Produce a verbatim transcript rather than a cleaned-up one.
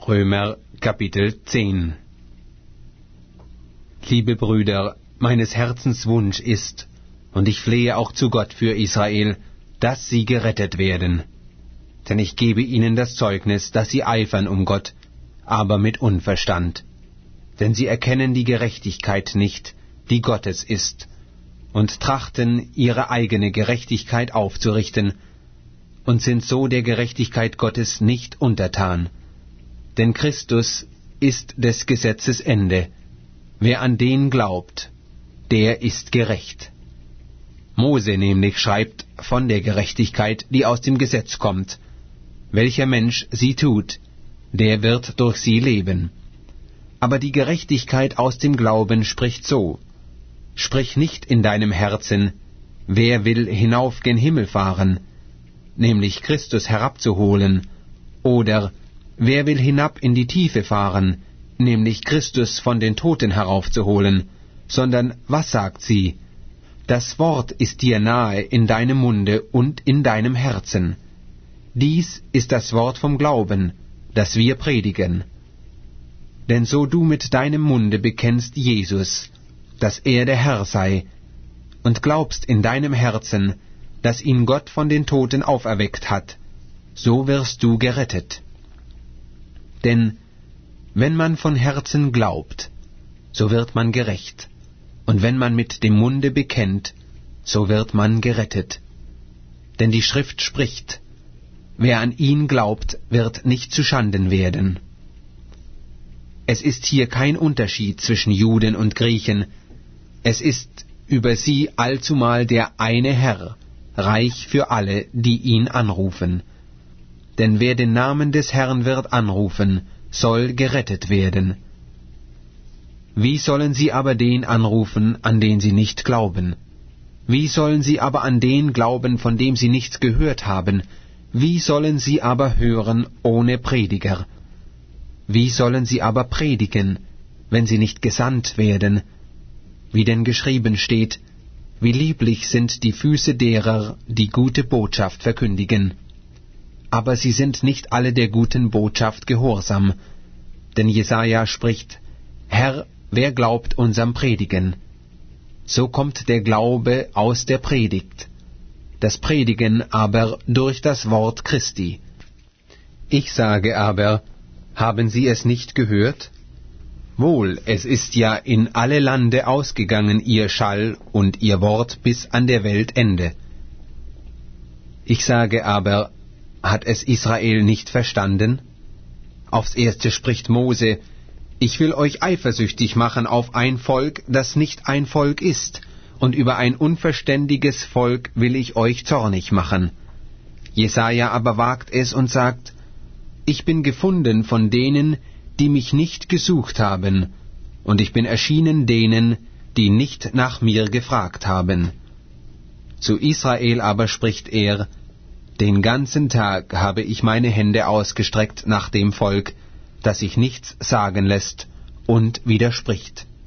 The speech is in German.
Römer Kapitel zehn. Liebe Brüder, meines Herzens Wunsch ist, und ich flehe auch zu Gott für Israel, dass sie gerettet werden. Denn ich gebe ihnen das Zeugnis, dass sie eifern um Gott, aber mit Unverstand. Denn sie erkennen die Gerechtigkeit nicht, die Gottes ist, und trachten, ihre eigene Gerechtigkeit aufzurichten, und sind so der Gerechtigkeit Gottes nicht untertan. Denn Christus ist des Gesetzes Ende. Wer an den glaubt, der ist gerecht. Mose nämlich schreibt von der Gerechtigkeit, die aus dem Gesetz kommt. Welcher Mensch sie tut, der wird durch sie leben. Aber die Gerechtigkeit aus dem Glauben spricht so: Sprich nicht in deinem Herzen, wer will hinauf gen Himmel fahren, nämlich Christus herabzuholen, oder wer will hinab in die Tiefe fahren, nämlich Christus von den Toten heraufzuholen, sondern was sagt sie? Das Wort ist dir nahe in deinem Munde und in deinem Herzen. Dies ist das Wort vom Glauben, das wir predigen. Denn so du mit deinem Munde bekennst Jesus, dass er der Herr sei, und glaubst in deinem Herzen, dass ihn Gott von den Toten auferweckt hat, so wirst du gerettet. Denn wenn man von Herzen glaubt, so wird man gerecht, und wenn man mit dem Munde bekennt, so wird man gerettet. Denn die Schrift spricht: Wer an ihn glaubt, wird nicht zuschanden werden. Es ist hier kein Unterschied zwischen Juden und Griechen. Es ist über sie allzumal der eine Herr, reich für alle, die ihn anrufen. Denn wer den Namen des Herrn wird anrufen, soll gerettet werden. Wie sollen sie aber den anrufen, an den sie nicht glauben? Wie sollen sie aber an den glauben, von dem sie nichts gehört haben? Wie sollen sie aber hören ohne Prediger? Wie sollen sie aber predigen, wenn sie nicht gesandt werden? Wie denn geschrieben steht: Wie lieblich sind die Füße derer, die gute Botschaft verkündigen. Aber sie sind nicht alle der guten Botschaft gehorsam. Denn Jesaja spricht: Herr, wer glaubt unserem Predigen? So kommt der Glaube aus der Predigt, das Predigen aber durch das Wort Christi. Ich sage aber, haben Sie es nicht gehört? Wohl, es ist ja in alle Lande ausgegangen Ihr Schall und Ihr Wort bis an der Welt Ende. Ich sage aber, hat es Israel nicht verstanden? Aufs Erste spricht Mose: Ich will euch eifersüchtig machen auf ein Volk, das nicht ein Volk ist, und über ein unverständiges Volk will ich euch zornig machen. Jesaja aber wagt es und sagt: Ich bin gefunden von denen, die mich nicht gesucht haben, und ich bin erschienen denen, die nicht nach mir gefragt haben. Zu Israel aber spricht er: Den ganzen Tag habe ich meine Hände ausgestreckt nach dem Volk, das sich nichts sagen lässt und widerspricht.